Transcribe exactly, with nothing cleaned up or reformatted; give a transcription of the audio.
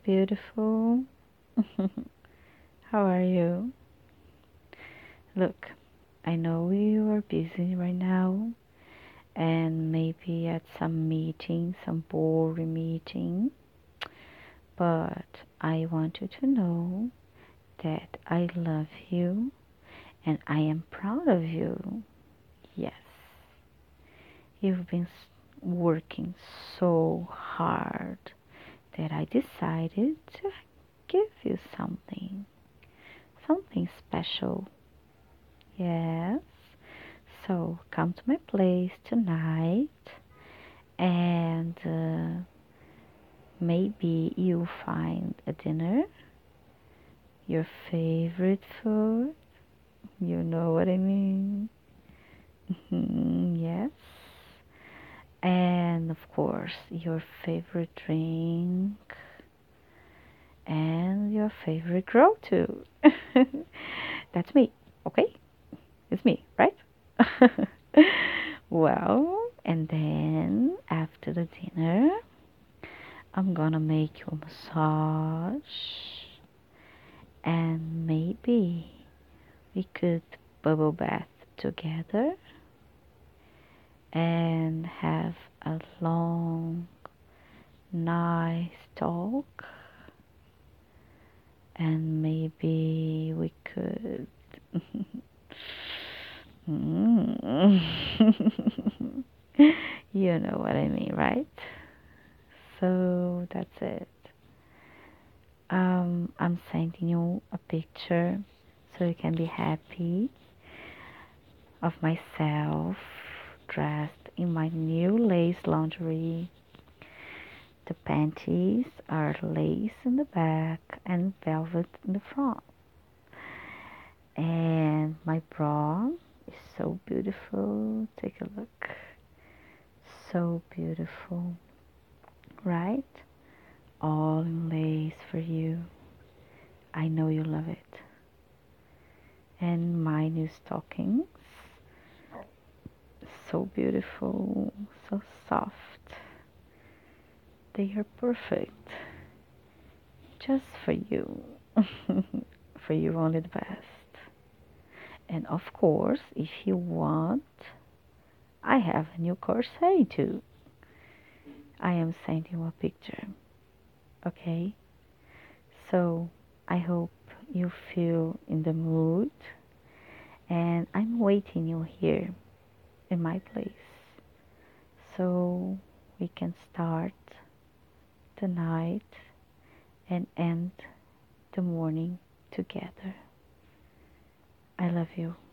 beautiful. How are you? Look, I know you are busy right now and maybe at some meeting, some boring meeting, but I want you to know that I love you and I am proud of you. Yes, you've been s- working so hard that I decided to give you something, something special. Yes. So come to my place tonight and uh, maybe you find a dinner, your favorite food. You know what I mean? Mhm, yes. And of course, your favorite drink and your favorite girl too. That's me, okay? It's me, right? Well, and then after the dinner, I'm gonna make you a massage and maybe we could bubble bath together and have a long, nice talk and maybe we could. Mm. You know what I mean, right? So that's it. Um, I'm sending you a picture so you can be happy of myself dressed in my new lace lingerie. The panties are lace in the back and velvet in the front. And my bra is so beautiful. Take a look. So beautiful, right? All in lace for you. I know you love it. And my new stockings, so beautiful, so soft. They are perfect just for you. For you only the best. And of course, if you want, I have a new corset too. I am sending you a picture. Okay? So I hope you feel in the mood and I'm waiting you here in my place. So we can start the night and end the morning together. I love you.